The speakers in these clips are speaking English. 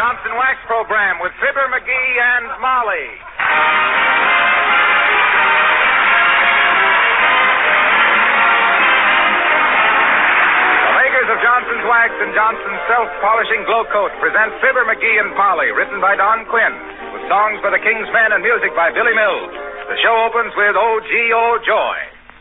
Johnson Wax program with Fibber, McGee, and Molly. The makers of Johnson's Wax and Johnson's Self-Polishing Glow Coat present Fibber, McGee, and Molly, written by Don Quinn, with songs by the King's Men and music by Billy Mills. The show opens with O.G.O. Joy.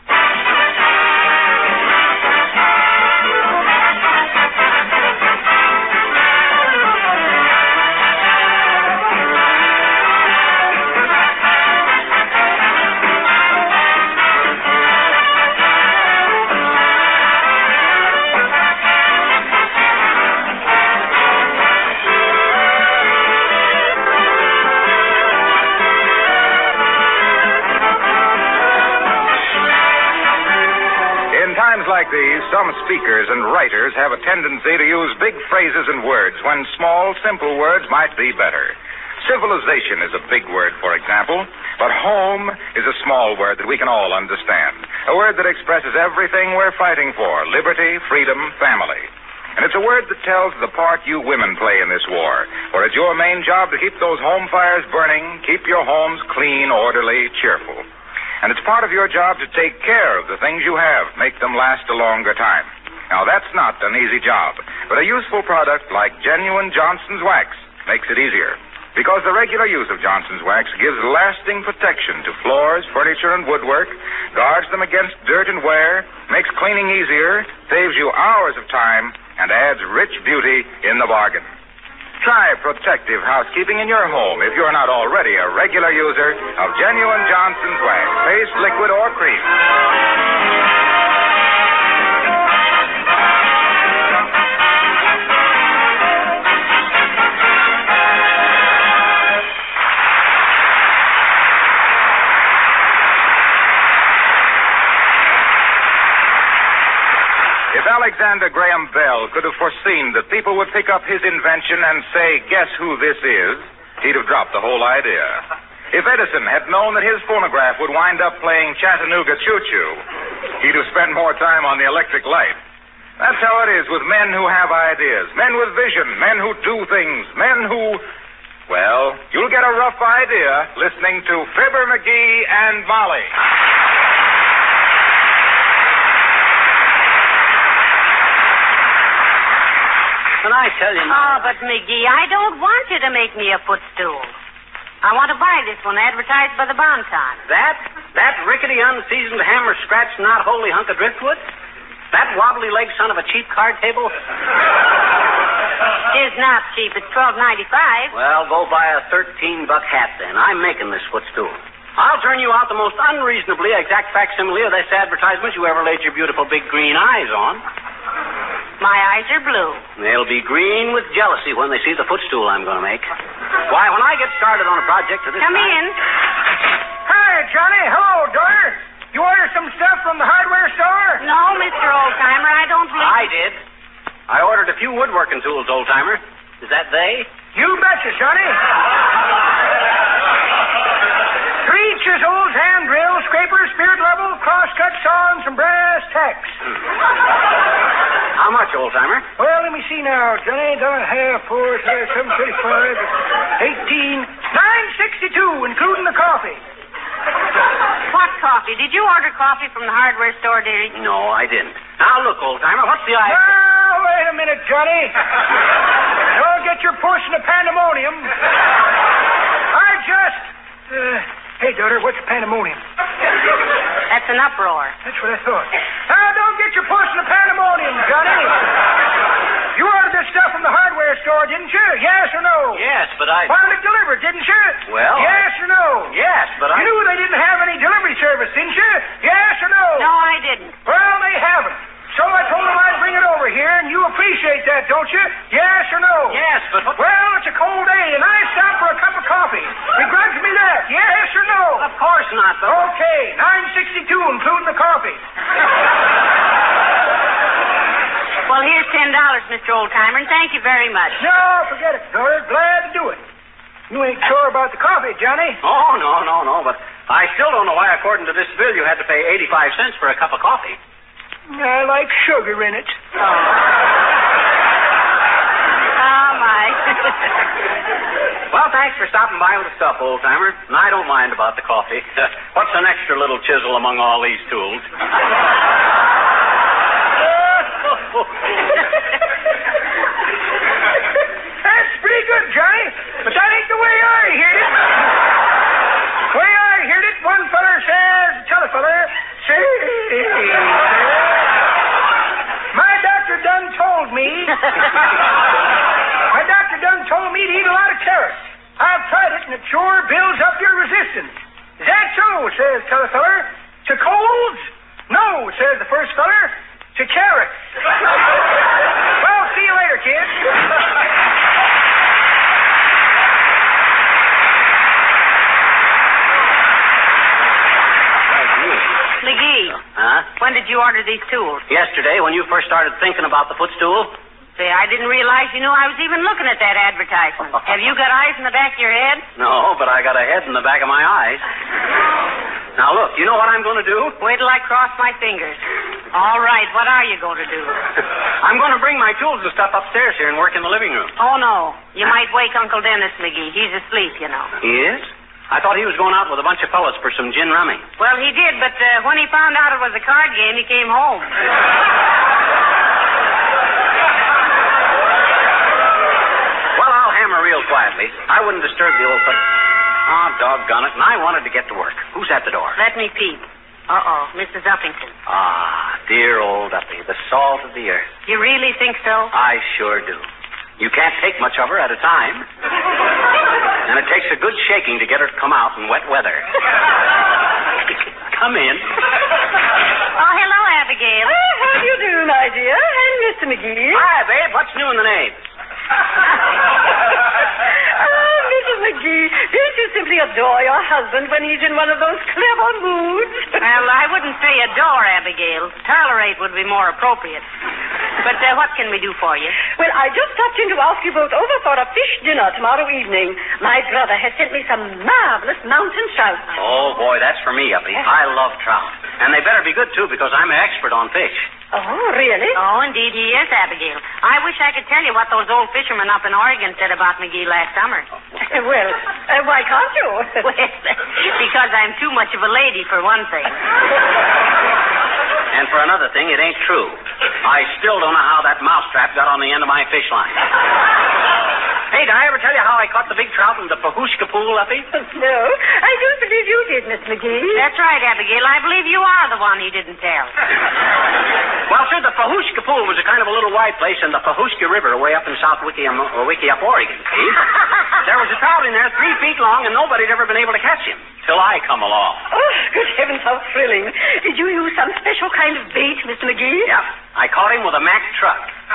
Like these, some speakers and writers have a tendency to use big phrases and words when small, simple words might be better. Civilization is a big word, for example, but home is a small word that we can all understand. A word that expresses everything we're fighting for: liberty, freedom, family. And it's a word that tells the part you women play in this war, for it's your main job to keep those home fires burning, keep your homes clean, orderly, cheerful. And it's part of your job to take care of the things you have, make them last a longer time. Now, that's not an easy job, but a useful product like genuine Johnson's Wax makes it easier. Because the regular use of Johnson's Wax gives lasting protection to floors, furniture, and woodwork, guards them against dirt and wear, makes cleaning easier, saves you hours of time, and adds rich beauty in the bargain. Try protective housekeeping in your home if you're not already a regular user of genuine Johnson's Wax, paste, liquid, or cream. If Alexander Graham Bell could have foreseen that people would pick up his invention and say, "Guess who this is?" he'd have dropped the whole idea. If Edison had known that his phonograph would wind up playing Chattanooga Choo Choo, he'd have spent more time on the electric light. That's how it is with men who have ideas, men with vision, men who do things, men who... Well, you'll get a rough idea listening to Fibber, McGee, and Molly. When I tell you... Oh, but, McGee, I don't want you to make me a footstool. I want to buy this one advertised by the Bon-Ton. That rickety, unseasoned, hammer-scratched, not wholly hunk of driftwood? That wobbly-legged son of a cheap card table? It's not cheap. It's $12.95. Well, go buy a $13 hat, then. I'm making this footstool. I'll turn you out the most unreasonably exact facsimile of this advertisement you ever laid your beautiful big green eyes on. My eyes are blue. They'll be green with jealousy when they see the footstool I'm going to make. Why, when I get started on a project of this Come kind... in. Hi, Johnny. Hello, daughter. You ordered some stuff from the hardware store? No, Mr. Oldtimer, I don't believe... I did. I ordered a few woodworking tools, old-timer. Is that they? You betcha, Johnny. 3 chisels, hand drills, scrapers, spirit level, crosscut saw, and some brass tacks. How much, old-timer? Well, let me see now, Johnny. $1.5, 4, 7.35, 18, $9.62, including the coffee. What coffee? Did you order coffee from the hardware store, dearie? No, I didn't. Now, look, old-timer, what's the idea? Now, wait a minute, Johnny. Don't get your puss in a pandemonium. I just... Hey, daughter, what's pandemonium? That's an uproar. That's what I thought. Now, don't get your puss in a pandemonium, Johnny. You ordered this stuff from the hardware store, didn't you? Yes or no? Yes, but I... Wanted it delivered, didn't you? Well... Yes or no? Yes, but I... You knew they didn't have any delivery service, didn't you? Yes or no? No, I didn't. Well, they haven't. So I told them I'd bring it over here, and you appreciate that, don't you? Yes or no? Yes, but... Well, it's a cold day, and I stopped for a cup of coffee. Begrudge me that, yes or no? Of course not, but... Okay, $9.62, including the coffee. Well, here's $10, Mr. Oldtimer, and thank you very much. No, forget it, daughter. Glad to do it. You ain't sure about the coffee, Johnny? Oh, no, but I still don't know why, according to this bill, you had to pay 85 cents for a cup of coffee. I like sugar in it. Oh, my. Well, thanks for stopping by with the stuff, old-timer. And I don't mind about the coffee. What's an extra little chisel among all these tools? That's pretty good, Johnny. But that ain't the way I heard it. The way I heard it, one feller says, t'other feller, say... My doctor done told me to eat a lot of carrots. I've tried it, and it sure builds up your resistance. Is that so, says t'other feller. To colds? No, says the first feller. To carrots. Well, see you later, kid. McGee. Huh? When did you order these tools? Yesterday, when you first started thinking about the footstool. Say, I didn't realize you knew I was even looking at that advertisement. Have you got eyes in the back of your head? No, but I got a head in the back of my eyes. Now, look, you know what I'm going to do? Wait till I cross my fingers. All right, what are you going to do? I'm going to bring my tools and stuff upstairs here and work in the living room. Oh, no. You might wake Uncle Dennis, McGee. He's asleep, you know. He is? I thought he was going out with a bunch of fellas for some gin rummy. Well, he did, but when he found out it was a card game, he came home. Well, I'll hammer real quietly. I wouldn't disturb the old Oh, doggone it. And I wanted to get to work. Who's at the door? Let me peep. Uh-oh, Mrs. Uppington. Ah, dear old Uppy, the salt of the earth. You really think so? I sure do. You can't take much of her at a time. And it takes a good shaking to get her to come out in wet weather. Come in. Oh, hello, Abigail. How do you do, my dear? And Mr. McGee. Hi, babe. What's new in the name? Oh, Mrs. McGee, don't you simply adore your husband when he's in one of those clever moods? Well, I wouldn't say adore, Abigail. Tolerate would be more appropriate. But what can we do for you? Well, I just stopped in to ask you both over for a fish dinner tomorrow evening. My brother has sent me some marvelous mountain trout. Oh, boy, that's for me, Uppy. I love trout. And they better be good, too, because I'm an expert on fish. Oh, really? Oh, indeed he is, Abigail. I wish I could tell you what those old fishermen up in Oregon said about McGee last summer. Well, why can't you? Well, because I'm too much of a lady, for one thing. And for another thing, it ain't true. I still don't know how that mousetrap got on the end of my fish line. Hey, did I ever tell you how I caught the big trout in the Pahushka pool, Uppy? No, I don't believe you did, Miss McGee. That's right, Abigail. I believe you are the one he didn't tell. Well, sir, the Pahushka pool was a kind of a little wide place in the Pahushka River way up in South Wickiup, Oregon, see? There was a trout in there 3 feet long, and nobody'd ever been able to catch him. Till I come along. Oh, good heavens, how thrilling. Did you use some special kind of bait, Mr. McGee? Yep. I caught him with a Mack truck.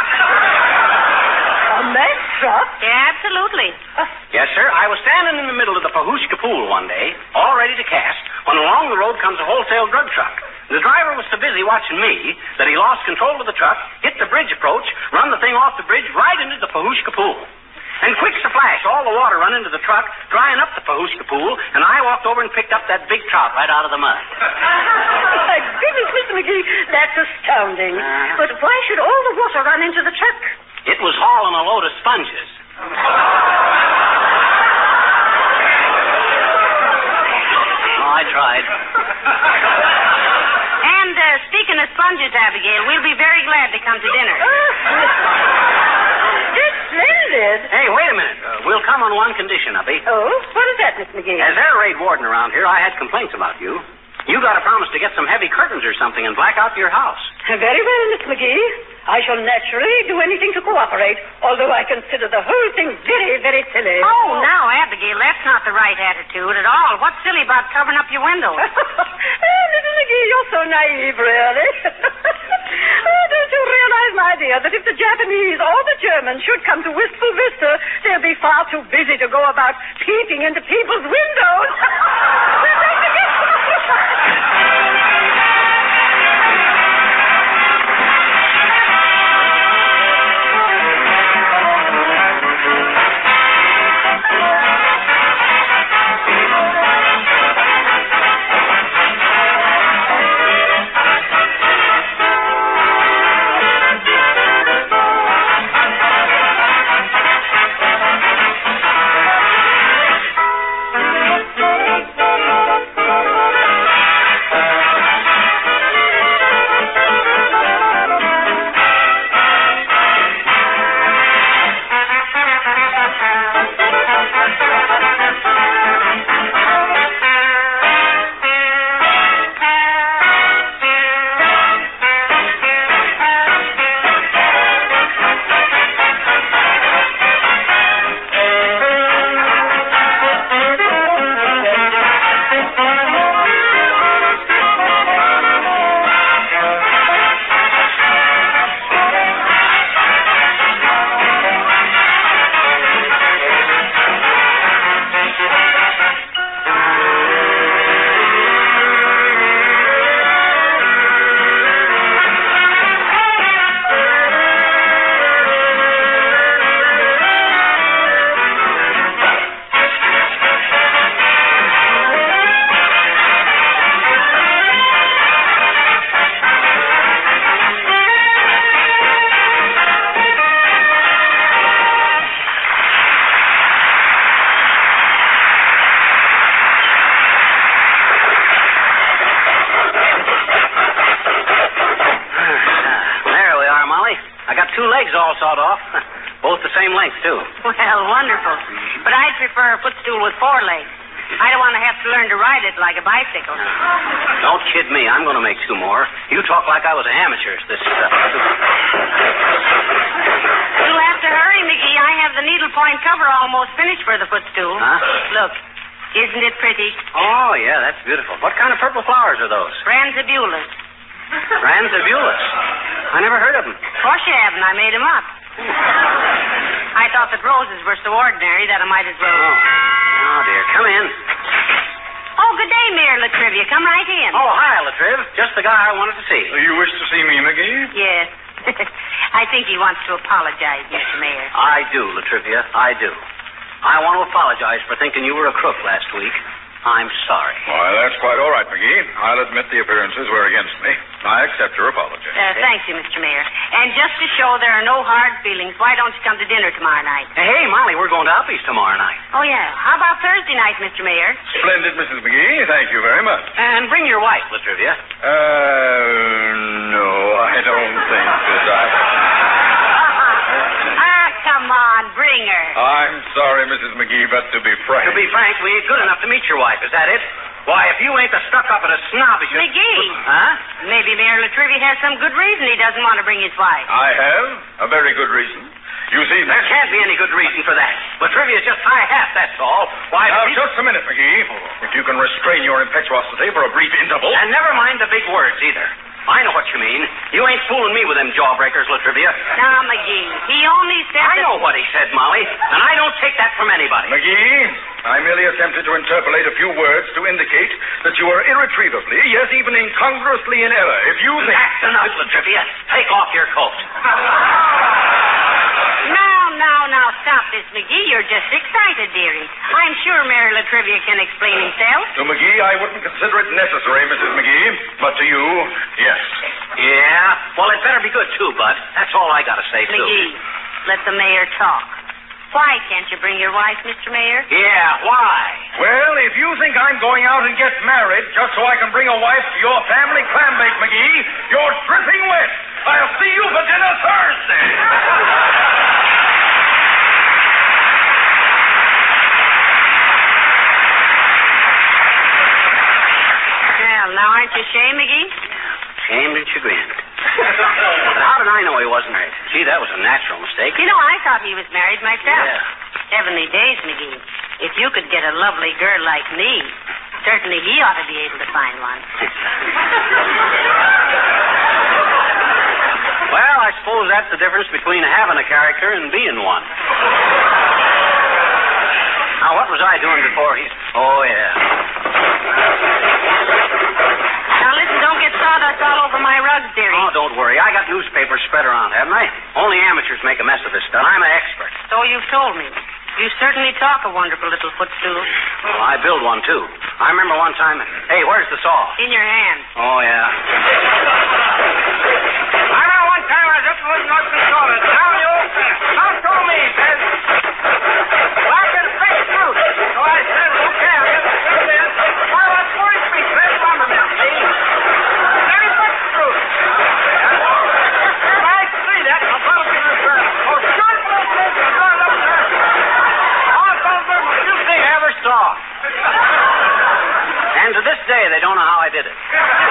A Mack truck? Yeah, absolutely. Yes, sir. I was standing in the middle of the Pahushka pool one day, all ready to cast, when along the road comes a wholesale drug truck. The driver was so busy watching me that he lost control of the truck, hit the bridge approach, run the thing off the bridge right into the Pahushka pool. And quick's a flash, all the water run into the truck, drying up the Pahushka pool, and I walked over and picked up that big trout right out of the mud. My goodness, Mr. McGee, that's astounding. But why should all the water run into the truck? It was hauling a load of sponges. Oh, I tried. And speaking of sponges, Abigail, we'll be very glad to come to dinner. It's splendid. Hey, wait a minute. We'll come on one condition, Uppy. Oh, what is that, Miss McGee? As air raid warden around here, I had complaints about you. You got to promise to get some heavy curtains or something and black out your house. Very well, Miss McGee. I shall naturally do anything to cooperate, although I consider the whole thing very, very silly. Oh, now, Abigail, that's not the right attitude at all. What's silly about covering up your windows? Mrs. McGee, you're so naive, really. Don't you realize, my dear, that if the Japanese or the Germans should come to Wistful Vista, they'll be far too busy to go about peeping into people's windows. all sawed off. Both the same length, too. Well, wonderful. But I'd prefer a footstool with 4 legs. I don't want to have to learn to ride it like a bicycle. Don't kid me. I'm going to make 2 more. You talk like I was an amateur. You'll have to hurry, McGee. I have the needlepoint cover almost finished for the footstool. Huh? Look, isn't it pretty? Oh, yeah, that's beautiful. What kind of purple flowers are those? Franzibulas. Franzibulas? I never heard of them. Of course you haven't. I made them up. I thought that roses were so ordinary that I might as well... Oh, dear. Come in. Oh, good day, Mayor Latrivia. Come right in. Oh, hi, Latriv. Just the guy I wanted to see. You wish to see me, McGee? Yes. I think he wants to apologize, Mr. Mayor. I do, Latrivia. I do. I want to apologize for thinking you were a crook last week. I'm sorry. Why, that's quite all right, McGee. I'll admit the appearances were against me. I accept your apology. Thank you, Mr. Mayor. And just to show there are no hard feelings, why don't you come to dinner tomorrow night? Hey, Molly, we're going to Uppy's tomorrow night. Oh, yeah. How about Thursday night, Mr. Mayor? Splendid, Mrs. McGee. Thank you very much. And bring your wife, Latrivia. No, I don't think that I... Come on, bring her. I'm sorry, Mrs. McGee, but to be frank... To be frank, we ain't good enough to meet your wife. Is that it? Why, if you ain't the stuck-up and a snobbish... McGee. Huh? Maybe Mayor Latrivia has some good reason he doesn't want to bring his wife. I have a very good reason. You see... There can't be any good reason for that. Latrivia's just high-hat, that's all. Why... Now, just a minute, McGee. If you can restrain your impetuosity for a brief interval... And never mind the big words, either. I know what you mean. You ain't fooling me with them jawbreakers, Latrivia. Now, McGee, he only said... I know what he said, Molly, and I don't take that from anybody. McGee, I merely attempted to interpolate a few words to indicate that you are irretrievably, yes, even incongruously in error. If you think... That's enough, Latrivia. Take off your coat. Now, stop this, McGee. You're just excited, dearie. I'm sure Mayor Latrivia can explain himself. To McGee, I wouldn't consider it necessary, Mrs. McGee. But to you, yes. Yeah? Well, it better be good, too, Bud. That's all I got to say, too. McGee, let the mayor talk. Why can't you bring your wife, Mr. Mayor? Yeah, why? Well, if you think I'm going out and get married just so I can bring a wife to your family clam bake, McGee, you're dripping wet. I'll see you for dinner Thursday. Well, now aren't you ashamed, McGee? Shamed and chagrined. But how did I know he wasn't married? Gee, that was a natural mistake. You know, I thought he was married myself. Yeah. Heavenly days, McGee. If you could get a lovely girl like me, certainly he ought to be able to find one. Well, I suppose that's the difference between having a character and being one. Now, what was I doing before he... Oh, yeah. Now, listen, don't get sawdust all over my rugs, dearie. Oh, don't worry. I got newspapers spread around, haven't I? Only amateurs make a mess of this stuff. I'm an expert. So you've told me. You certainly talk a wonderful little footstool. Well, I build one, too. I remember one time... Hey, where's the saw? In your hand. Oh, yeah. I remember one time I was up in North Dakota. Down the old Tom told me, he says, well, I get a fresh fruit. So I said, okay, I'll get the fruit in. Well, that's 43 fresh lumber mill, see? Then he put the fruit. If I see that, I'll put it in the ground. Oh, sure, little thing, you're going up there. Oh, it's all good. What you think I ever saw? And to this day, they don't know how I did it.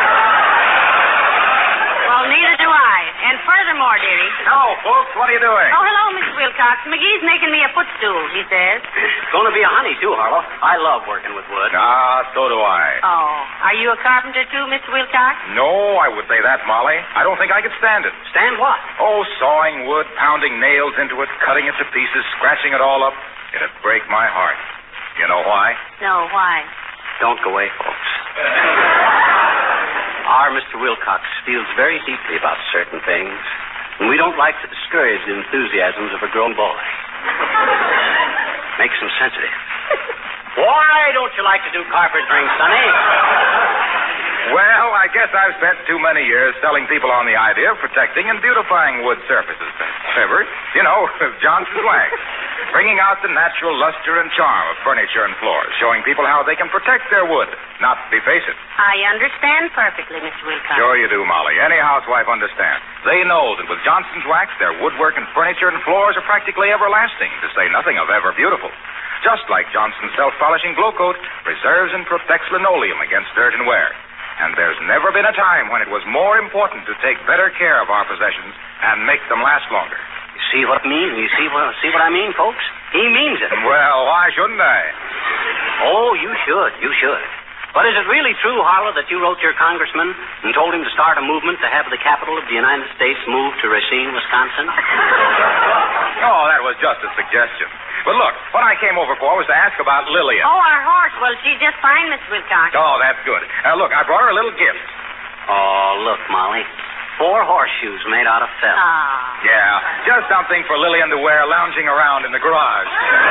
Well, neither do I. And furthermore, dearie... Hello, folks. What are you doing? Oh, hello, Mr. Wilcox. McGee's making me a footstool, he says. It's going to be a honey, too, Harlow. I love working with wood. So do I. Oh, are you a carpenter, too, Mr. Wilcox? No, I would say that, Molly. I don't think I could stand it. Stand what? Oh, sawing wood, pounding nails into it, cutting it to pieces, scratching it all up. It'd break my heart. You know why? No, why? Don't go away, folks. Our Mr. Wilcox feels very deeply about certain things, and we don't like to discourage the enthusiasms of a grown boy. Makes him sensitive. Why don't you like to do carpentering, Sonny? Well, I guess I've spent too many years selling people on the idea of protecting and beautifying wood surfaces. Fibber, you know, Johnson's Wax. Bringing out the natural luster and charm of furniture and floors, showing people how they can protect their wood, not deface it. I understand perfectly, Mr. Wilcox. Sure you do, Molly. Any housewife understands. They know that with Johnson's Wax, their woodwork and furniture and floors are practically everlasting, to say nothing of ever beautiful. Just like Johnson's self-polishing glow coat preserves and protects linoleum against dirt and wear. And there's never been a time when it was more important to take better care of our possessions and make them last longer. You see what I mean? You see what I mean, folks? He means it. Well, why shouldn't I? Oh, you should. You should. But is it really true, Harlow, that you wrote your congressman and told him to start a movement to have the capital of the United States moved to Racine, Wisconsin? Oh, that was just a suggestion. But look, what I came over for was to ask about Lillian. Oh, our horse. Well, she's just fine, Mr. Wilcox. Oh, that's good. Look, I brought her a little gift. Oh, look, Molly. 4 horseshoes made out of felt. Ah. Yeah, just something for Lillian to wear lounging around in the garage.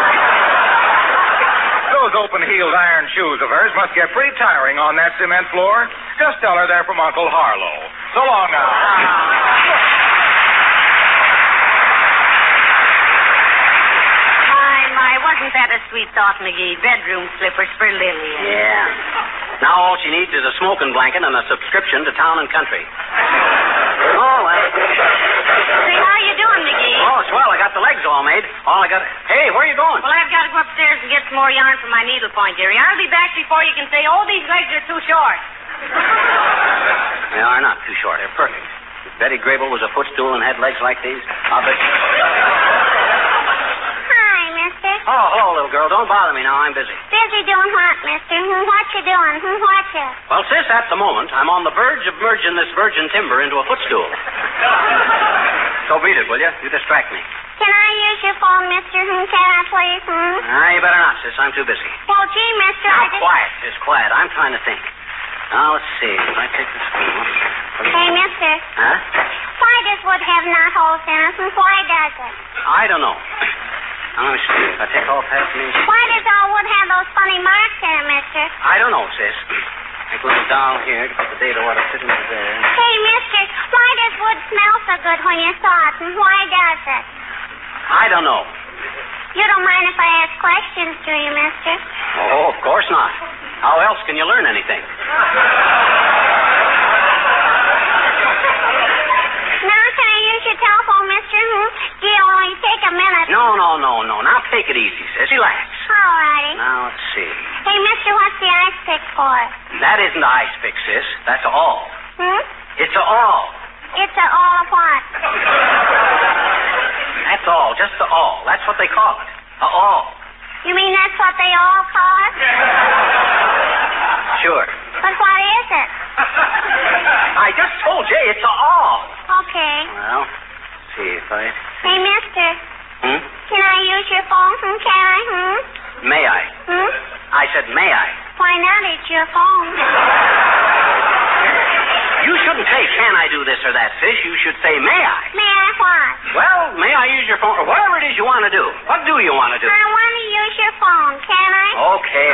Those open-heeled iron shoes of hers must get pretty tiring on that cement floor. Just tell her they're from Uncle Harlow. So long now. Wasn't that a sweet thought, McGee? Bedroom slippers for Lillian. Yeah. Now all she needs is a smoking blanket and a subscription to Town and Country. Oh, well. Say, how you doing, McGee? Oh, swell. I got the legs all made. Hey, where are you going? Well, I've got to go upstairs and get some more yarn for my needlepoint, dearie. I'll be back before you can say, oh, these legs are too short. They are not too short. They're perfect. If Betty Grable was a footstool and had legs like these, I'll bet you... Oh, hello, little girl. Don't bother me now. I'm busy. Busy doing what, mister? What you doing? What you? Well, sis, at the moment, I'm on the verge of merging this virgin timber into a footstool. So beat it, will you? You distract me. Can I use your phone, mister? Can I, please? You better not, sis. I'm too busy. Well, gee, mister, Now, quiet, sis, quiet. I'm trying to think. Now, let's see. If I take this phone... Hey, mister. Huh? Why does wood have knot holes in it, and why does it? I don't know. Now, let me see. If I take all past me... Why does all wood have those funny marks in it, mister? I don't know, sis. Take a little down here to put the data water sitting there. Hey, mister, why does wood smell so good when you saw it, and why does it? I don't know. You don't mind if I ask questions, do you, mister? Oh, of course not. How else can you learn anything? Now, can I use your telephone, mister? It'll only take a minute. No. Now, take it easy, sis. Relax. All righty. Now, let's see. Hey, mister, what's the ice pick for? That isn't the ice pick, sis. That's all. It's a all. It's a all of what? That's all. Just the all. That's what they call it. A all. You mean that's what they all call it? Sure. But what is it? I just told you it's a all. Okay. Well, let's see if I... Hey, mister. Can I use your phone? Can I? May I? I said, may I? Why not? It's your phone. You shouldn't say, can I do this or that, sis. You should say, may I? May I what? Well, may I use your phone? Or whatever it is you want to do. What do you want to do? I want to use your phone. Can I? Okay.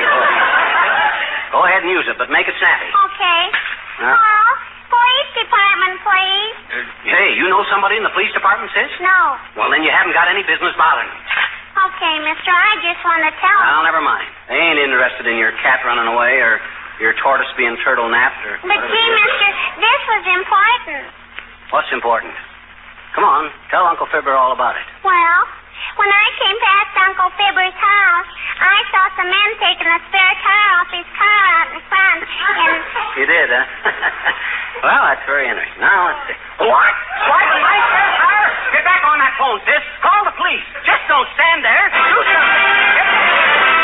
Go ahead and use it, but make it snappy. Okay. Hello? Police department, please. Hey, you know somebody in the police department, sis? No. Well, then you haven't got any business bothering me. Okay, mister, I just want to tell Well, never mind. They ain't interested in your cat running away or your tortoise being turtle napped or... But gee, mister, this was important. What's important? Come on, tell Uncle Fibber all about it. Well, when I came past Uncle Fibber's house, I saw some men taking a spare tire off his car out in front, and... You did, huh? Well, that's very interesting. Now, let's see. What? My spare tire? Get back on that phone, sis. Call the police. Just don't stand there. Do something.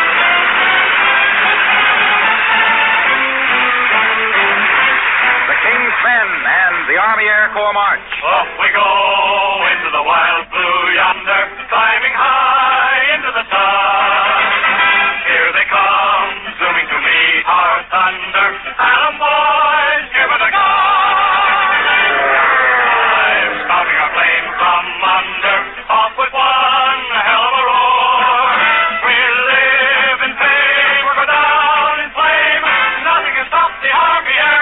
The King's Men and the Army Air Corps March. Off we go into the wild blue yonder, climbing high into the sun. Here they come, zooming to meet our thunder. Alum boys, give it a go. I'm spouting our flame from under, off with one hell of a roar. We'll live in fame, we'll go down in flame. Nothing can stop the Army Air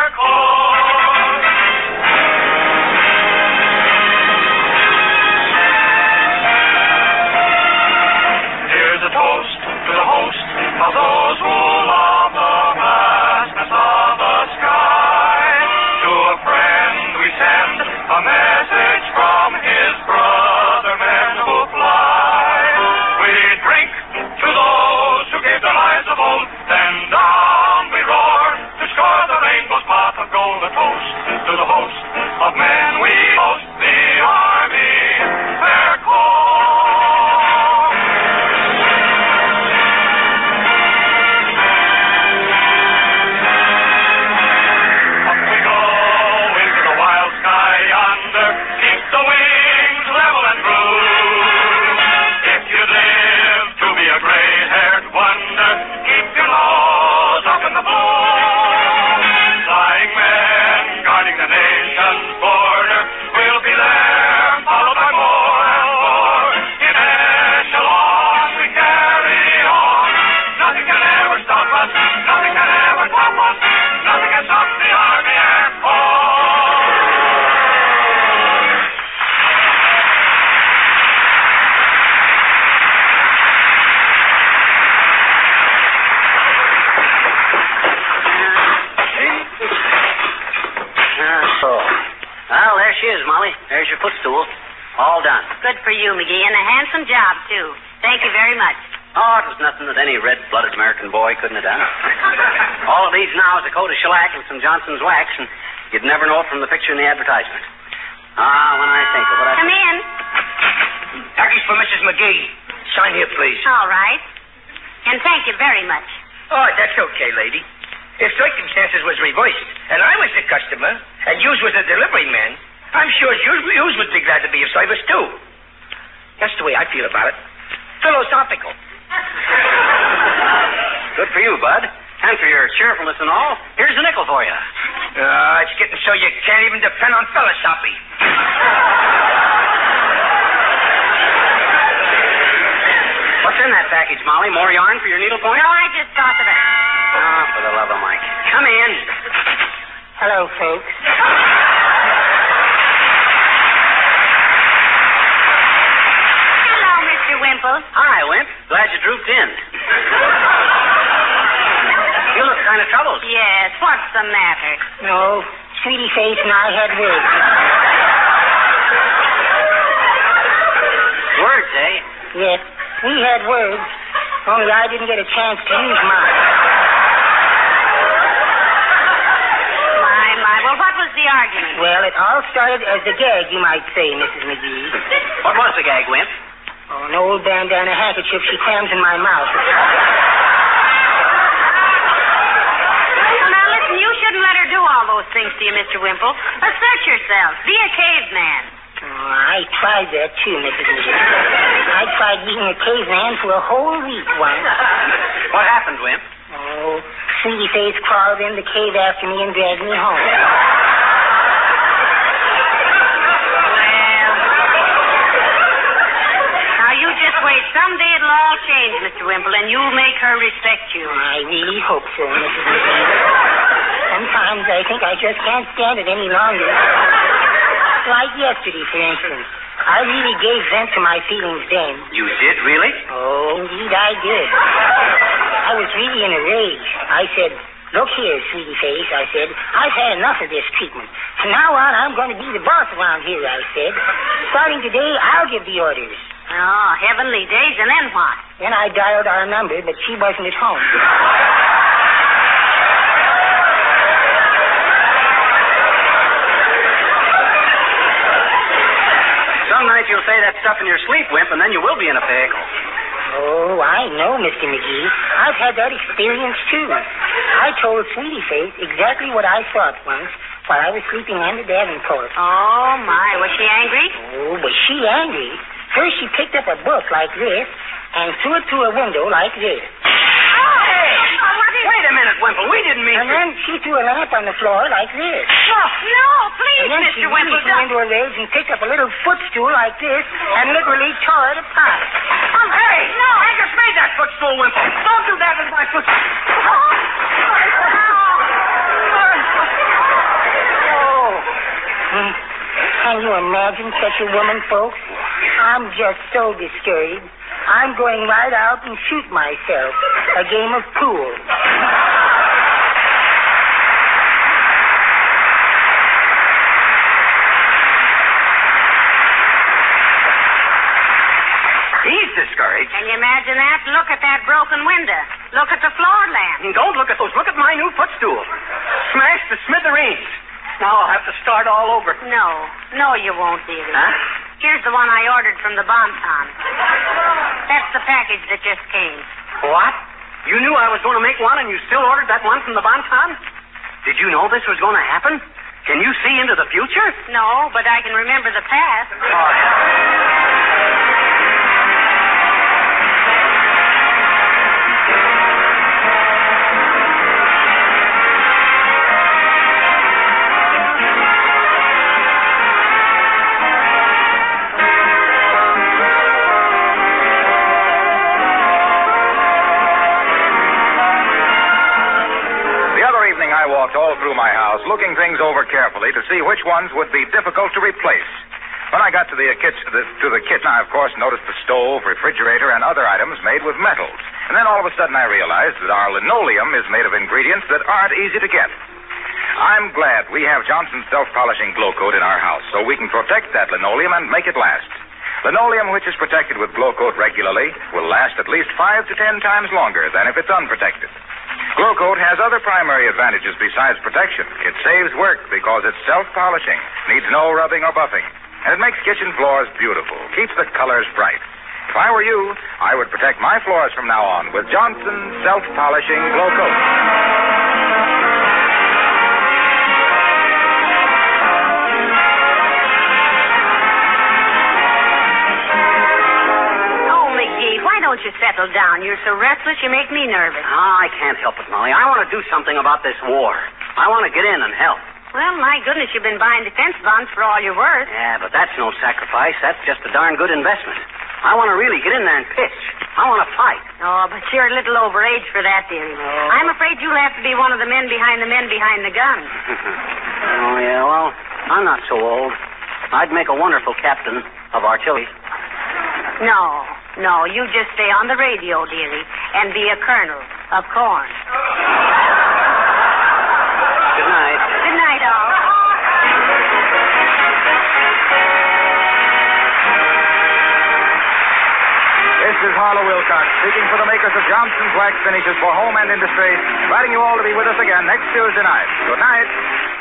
Molly. There's your footstool. All done. Good for you, McGee, and a handsome job, too. Thank you very much. Oh, it was nothing that any red-blooded American boy couldn't have done. All it needs now is a coat of shellac and some Johnson's wax, and you'd never know it from the picture in the advertisement. When I think of what I... Come in. Package for Mrs. McGee. Sign here, please. All right. And thank you very much. Oh, that's okay, lady. If circumstances was reversed, and I was the customer, and you was the delivery man, I'm sure you would be glad to be of service, too. That's the way I feel about it. Philosophical. Good for you, Bud. And for your cheerfulness and all, here's a nickel for you. It's getting so you can't even depend on philosophy. What's in that package, Molly? More yarn for your needlepoint? No, I just thought of it. Oh, for the love of Mike. Come in. Hello, folks. Hello, Mr. Wimple. Hi, Wimp. Glad you drooped in. You look kind of troubled. Yes, what's the matter? No, Sweetie Face and I had words. Words, eh? Yes, we had words, only I didn't get a chance to use mine. My. Well, what was the argument? Well, it all started as a gag, you might say, Mrs. McGee. What was the gag, Wimp? Oh, an old bandana handkerchief she crams in my mouth. Well, now, listen, you shouldn't let her do all those things to you, Mr. Wimple. Assert yourself. Be a caveman. Oh, I tried that, too, Mrs. McGee. I tried being a caveman for a whole week once. What happened, Wimp? Oh, Sweetie Face crawled in the cave after me and dragged me home. Well, now you just wait. Someday it'll all change, Mr. Wimple, and you'll make her respect you. I really hope so, Mrs. McGee. Sometimes I think I just can't stand it any longer. Like yesterday, for instance. I really gave vent to my feelings then. You did, really? Oh, indeed I did. I was really in a rage. I said, look here, Sweetie Face, I said, I've had enough of this treatment. From now on, I'm going to be the boss around here, I said. Starting today, I'll give the orders. Oh, heavenly days, and then what? Then I dialed our number, but she wasn't at home. Some nights you'll say that stuff in your sleep, Wimp, and then you will be in a pickle. Oh, I know, Mr. McGee. I've had that experience, too. I told Sweetie Face exactly what I thought once while I was sleeping on the Davenport. Oh, my. Was she angry? Oh, was she angry? First, she picked up a book like this and threw it through a window like this. Wait a minute, Wimple. We didn't mean And then she threw a lamp on the floor like this. No, please, And then she Mr. Wimple, really flew into a rage and picked up a little footstool like this and literally tore it apart. Hey! No! I just made that footstool, Wimple. Don't do that with my footstool. Can you imagine such a woman, folks? I'm just so discouraged. I'm going right out and shoot myself. A game of pool. He's discouraged. Can you imagine that? Look at that broken window. Look at the floor lamp. And don't look at those. Look at my new footstool. Smashed to smithereens. Now I'll have to start all over. No, you won't, dearie. Huh? Here's the one I ordered from the Bonton. That's the package that just came. What? You knew I was going to make one and you still ordered that one from the Bonton? Did you know this was going to happen? Can you see into the future? No, but I can remember the past. I walked all through my house, looking things over carefully to see which ones would be difficult to replace. When I got to the kitchen, I, of course, noticed the stove, refrigerator, and other items made with metals. And then all of a sudden I realized that our linoleum is made of ingredients that aren't easy to get. I'm glad we have Johnson's self-polishing glow coat in our house so we can protect that linoleum and make it last. Linoleum which is protected with glow coat regularly will last at least 5 to 10 times longer than if it's unprotected. Glow coat has other primary advantages besides protection. It saves work because it's self-polishing, needs no rubbing or buffing, and it makes kitchen floors beautiful, keeps the colors bright. If I were you, I would protect my floors from now on with Johnson's self-polishing glow coat. Why don't you settle down? You're so restless, you make me nervous. Oh, I can't help it, Molly. I want to do something about this war. I want to get in and help. Well, my goodness, you've been buying defense bonds for all you're worth. Yeah, but that's no sacrifice. That's just a darn good investment. I want to really get in there and pitch. I want to fight. Oh, but you're a little overage for that, dearie. Oh. I'm afraid you'll have to be one of the men behind the gun. Oh, yeah, well, I'm not so old. I'd make a wonderful captain of artillery. No, you just stay on the radio, dearie, and be a colonel of corn. Good night. Good night, all. This is Harlow Wilcox, speaking for the makers of Johnson's Wax Finishes for Home and Industry, inviting you all to be with us again next Tuesday night. Good night.